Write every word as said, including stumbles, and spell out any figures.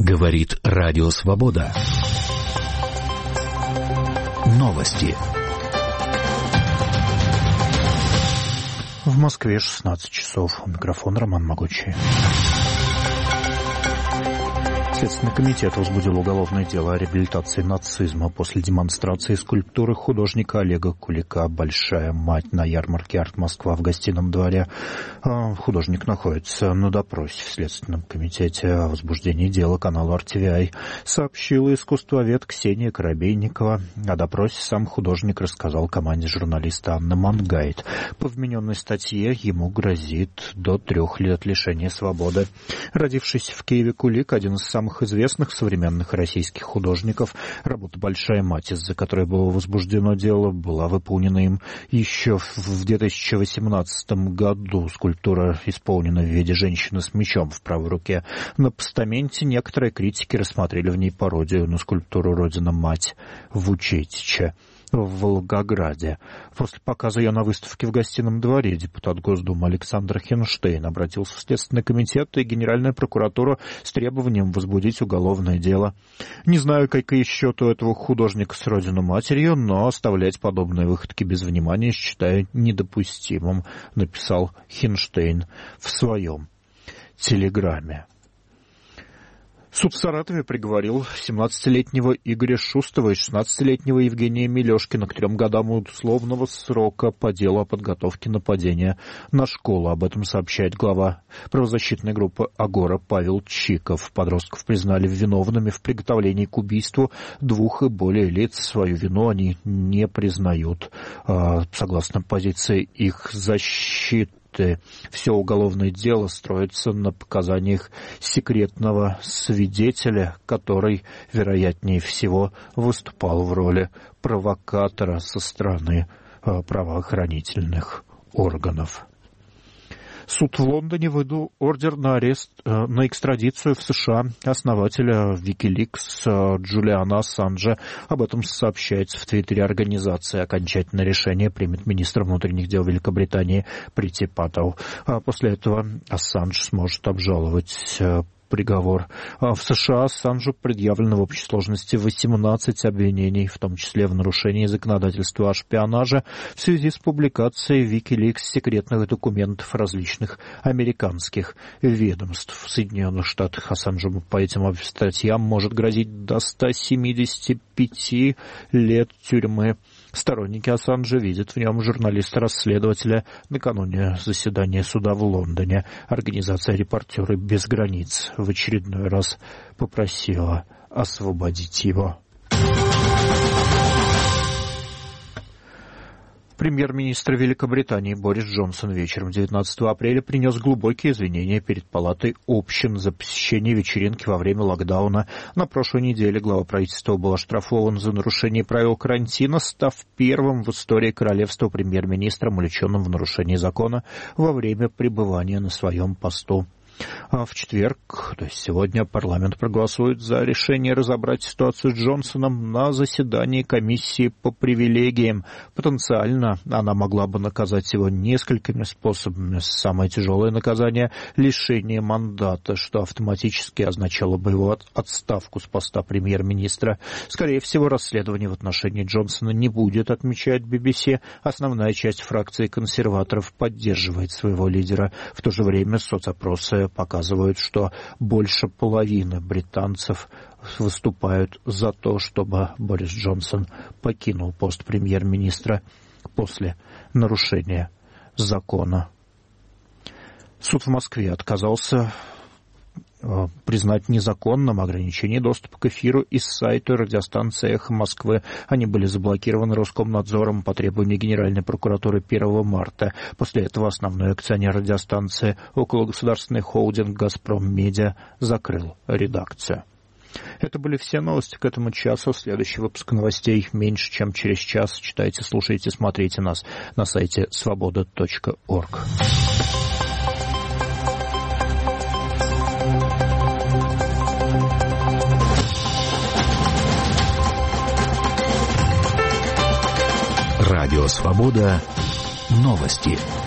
Говорит Радио Свобода. Новости. В Москве шестнадцать часов. У микрофона Роман Могучий. Следственный комитет возбудил уголовное дело о реабилитации нацизма после демонстрации скульптуры художника Олега Кулика «Большая мать» на ярмарке «Арт Москва» в Гостином дворе. Художник находится на допросе в Следственном комитете. О возбуждении дела каналу ар ти ви ай сообщила искусствовед Ксения Коробейникова. О допросе сам художник рассказал команде журналиста Анны Мангайт. По вмененной статье ему грозит до трех лет лишения свободы. Родившийся в Киеве Кулик – один из самых известных современных российских художников. Работа «Большая мать», из-за которой было возбуждено дело, была выполнена им еще в две тысячи восемнадцатом году. Скульптура исполнена в виде женщины с мечом в правой руке. На постаменте некоторые критики рассмотрели в ней пародию на скульптуру «Родина-мать» Вучетича в Волгограде. После показа ее на выставке в Гостином дворе депутат Госдумы Александр Хинштейн обратился в Следственный комитет и Генеральную прокуратуру с требованием возбудить уголовное дело. Не знаю, какие счеты у этого художника с родину-матерью, но оставлять подобные выходки без внимания считаю недопустимым, написал Хинштейн в своем телеграмме. Суд в Саратове приговорил семнадцатилетнего Игоря Шустова и шестнадцатилетнего Евгения Мелешкина к трем годам условного срока по делу о подготовке нападения на школу. Об этом сообщает глава правозащитной группы «Агора» Павел Чиков. Подростков признали виновными в приготовлении к убийству двух и более лиц. Свою вину они не признают. Согласно позиции их защиты, все уголовное дело строится на показаниях секретного свидетеля, который, вероятнее всего, выступал в роли провокатора со стороны правоохранительных органов. Суд в Лондоне выдал ордер на арест, на экстрадицию в США основателя WikiLeaks Джулиана Ассанжа. Об этом сообщается в твиттере организации. Окончательное решение примет министр внутренних дел Великобритании Прити Паттел. После этого Ассанж сможет обжаловать приговор. В США Ассанжу предъявлено в общей сложности восемнадцать обвинений, в том числе в нарушении законодательства о шпионаже в связи с публикацией WikiLeaks секретных документов различных американских ведомств. В Соединенных Штатах Ассанжу по этим статьям может грозить до ста семидесяти пяти лет тюрьмы. Сторонники Ассанжа видят в нем журналиста-расследователя. Накануне заседания суда в Лондоне организация «Репортеры без границ» в очередной раз попросила освободить его. Премьер-министр Великобритании Борис Джонсон вечером девятнадцатого апреля принес глубокие извинения перед Палатой общин за посещение вечеринки во время локдауна. На прошлой неделе глава правительства был оштрафован за нарушение правил карантина, став первым в истории королевства премьер-министром, увлеченным в нарушении закона во время пребывания на своем посту. В четверг, то есть сегодня, парламент проголосует за решение разобрать ситуацию с Джонсоном на заседании комиссии по привилегиям. Потенциально она могла бы наказать его несколькими способами. Самое тяжелое наказание – лишение мандата, что автоматически означало бы его отставку с поста премьер-министра. Скорее всего, расследование в отношении Джонсона не будет, отмечает би би си. Основная часть фракции консерваторов поддерживает своего лидера. В то же время соцопросы показывают, что больше половины британцев выступают за то, чтобы Борис Джонсон покинул пост премьер-министра после нарушения закона. Суд в Москве отказался признать незаконным ограничение доступа к эфиру из сайта радиостанции «Эхо Москвы». Они были заблокированы Роскомнадзором по требованию Генеральной прокуратуры первого марта. После этого основной акционер радиостанции, окологосударственный холдинг «Газпром Медиа», закрыл редакцию. Это были все новости к этому часу. Следующий выпуск новостей меньше, чем через час. Читайте, слушайте, смотрите нас на сайте свобода точка орг. Радио Свобода. Новости.